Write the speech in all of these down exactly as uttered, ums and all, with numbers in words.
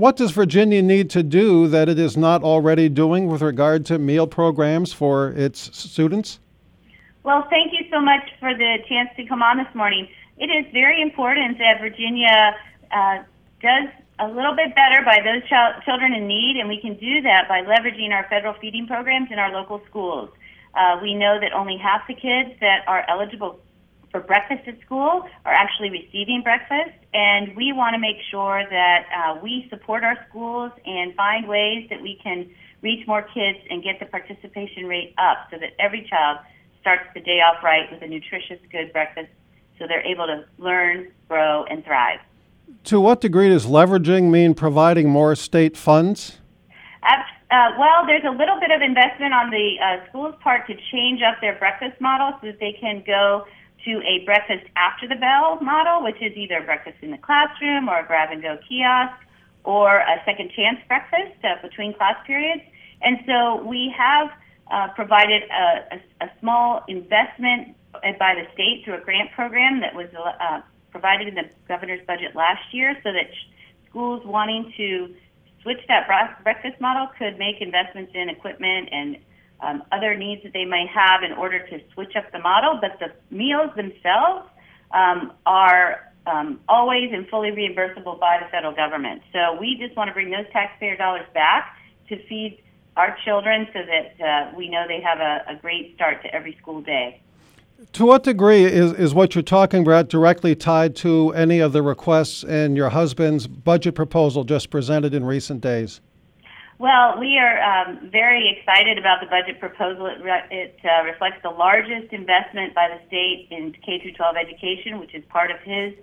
what does Virginia need to do that it is not already doing with regard to meal programs for its students? Well, thank you so much for the chance to come on this morning. It is very important that Virginia uh, does a little bit better by those ch- children in need, and we can do that by leveraging our federal feeding programs in our local schools. Uh, we know that only half the kids that are eligible for breakfast at school are actually receiving breakfast, and we want to make sure that uh, we support our schools and find ways that we can reach more kids and get the participation rate up so that every child starts the day off right with a nutritious, good breakfast so they're able to learn, grow, and thrive. To what degree does leveraging mean providing more state funds? Uh, well, there's a little bit of investment on the uh, school's part to change up their breakfast model so that they can go to a breakfast after the bell model, which is either breakfast in the classroom or a grab-and-go kiosk or a second chance breakfast uh, between class periods. And so we have uh, provided a, a, a small investment by the state through a grant program that was uh, provided in the governor's budget last year so that schools wanting to switch that breakfast model could make investments in equipment and um, other needs that they may have in order to switch up the model. But the meals themselves um, are um, always and fully reimbursable by the federal government. So we just want to bring those taxpayer dollars back to feed our children so that uh, we know they have a, a great start to every school day. To what degree is, is what you're talking about directly tied to any of the requests in your husband's budget proposal just presented in recent days? Well, we are um, very excited about the budget proposal. It, re- it uh, reflects the largest investment by the state in K through twelve education, which is part of his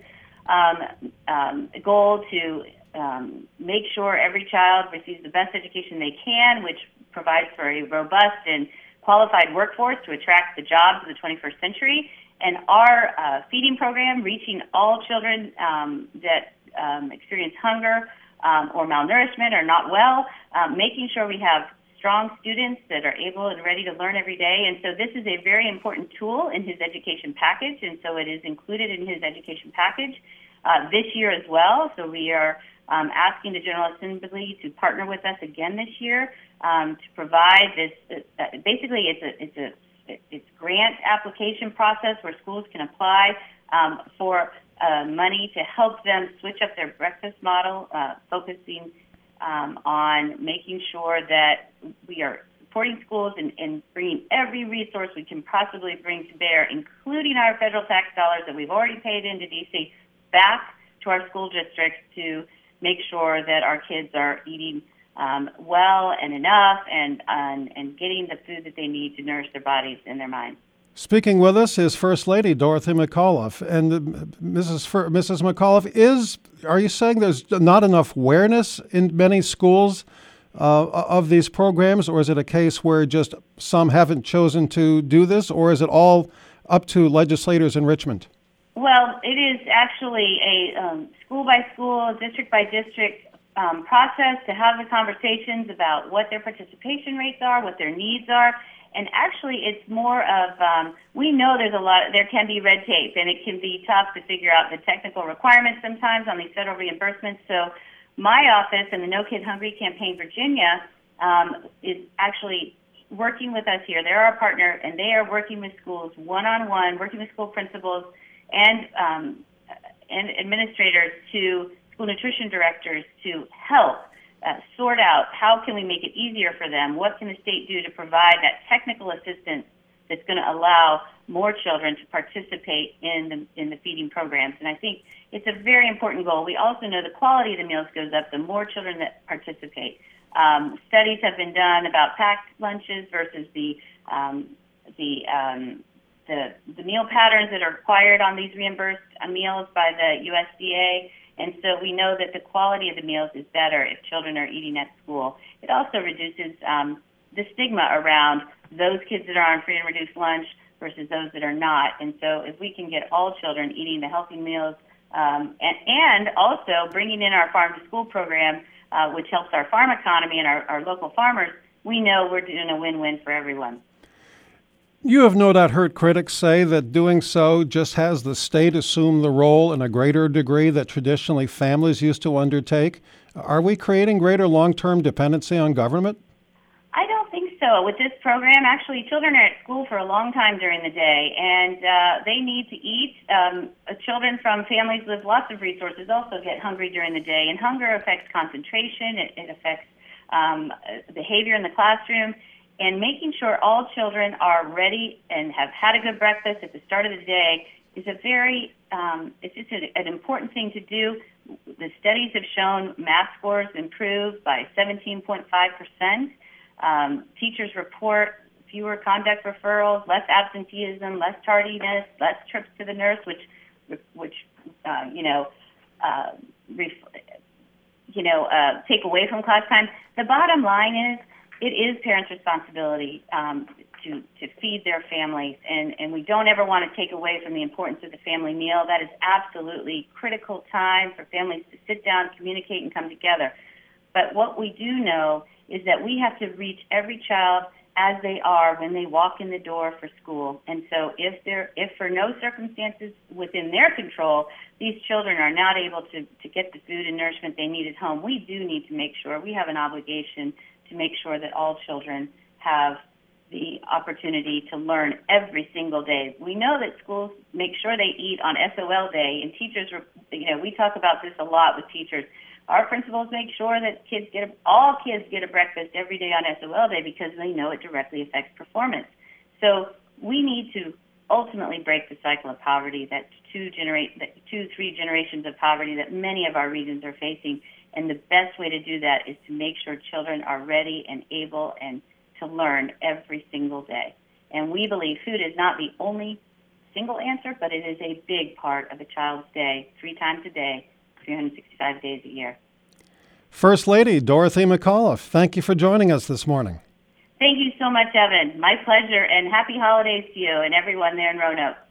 um, um, goal to um, make sure every child receives the best education they can, which provides for a robust and qualified workforce to attract the jobs of the twenty-first century. And our uh, feeding program, reaching all children um, that um, experience hunger um, or malnourishment or not well, um, making sure we have strong students that are able and ready to learn every day. And so this is a very important tool in his education package, and so it is included in his education package uh, this year as well. So we are um, asking the General Assembly to partner with us again this year Um, to provide this, uh, basically it's a it's a it's grant application process where schools can apply um, for uh, money to help them switch up their breakfast model, uh, focusing um, on making sure that we are supporting schools and, and bringing every resource we can possibly bring to bear, including our federal tax dollars that we've already paid into D C, back to our school districts to make sure that our kids are eating Um, well and enough and, and and getting the food that they need to nourish their bodies and their minds. Speaking with us is First Lady Dorothy McAuliffe. And uh, Missus Fer- Missus McAuliffe, is are you saying there's not enough awareness in many schools uh, of these programs, or is it a case where just some haven't chosen to do this, or is it all up to legislators in Richmond? Well, it is actually a um, school by school, district by district Um, process to have the conversations about what their participation rates are, what their needs are, and actually it's more of, um, we know there's a lot, there can be red tape, and it can be tough to figure out the technical requirements sometimes on these federal reimbursements. So my office and the No Kid Hungry Campaign Virginia um, is actually working with us here. They're our partner, and they are working with schools one-on-one, working with school principals and um, and administrators to school nutrition directors to help uh, sort out how can we make it easier for them, what can the state do to provide that technical assistance that's going to allow more children to participate in the in the feeding programs. And I think it's a very important goal. We also know the quality of the meals goes up the more children that participate. Um, studies have been done about packed lunches versus the um, the um, the the meal patterns that are required on these reimbursed uh, meals by the U S D A. And so we know that the quality of the meals is better if children are eating at school. It also reduces um, the stigma around those kids that are on free and reduced lunch versus those that are not. And so if we can get all children eating the healthy meals um, and, and also bringing in our farm to school program, uh, which helps our farm economy and our, our local farmers, we know we're doing a win-win for everyone. You have no doubt heard critics say that doing so just has the state assume the role in a greater degree that traditionally families used to undertake. Are we creating greater long-term dependency on government? I don't think so. With this program, actually, children are at school for a long time during the day, and uh, they need to eat. Um, uh, children from families with lots of resources also get hungry during the day, and hunger affects concentration. It, it affects um, behavior in the classroom, and making sure all children are ready and have had a good breakfast at the start of the day is a very, um, it's just an, an important thing to do. The studies have shown math scores improve by seventeen point five percent. Um, teachers report fewer conduct referrals, less absenteeism, less tardiness, less trips to the nurse, which, which uh, you know, uh, ref- you know, uh, take away from class time. The bottom line is, it is parents' responsibility um, to to feed their families, and and we don't ever want to take away from the importance of the family meal. That is absolutely critical time for families to sit down, communicate, and come together. But what we do know is that we have to reach every child as they are when they walk in the door for school. And so if there, if for no circumstances within their control, these children are not able to, to get the food and nourishment they need at home, we do need to make sure, we have an obligation to make sure that all children have the opportunity to learn every single day. We know that schools make sure they eat on S O L day, and teachers, you know, we talk about this a lot with teachers. Our principals make sure that kids get a, all kids get a breakfast every day on S O L day because they know it directly affects performance. So we need to ultimately break the cycle of poverty, that two generate, that two, three generations of poverty that many of our regions are facing. And the best way to do that is to make sure children are ready and able and to learn every single day. And we believe food is not the only single answer, but it is a big part of a child's day, three times a day, three hundred sixty-five days a year. First Lady Dorothy McAuliffe, thank you for joining us this morning. Thank you so much, Evan. My pleasure, and happy holidays to you and everyone there in Roanoke.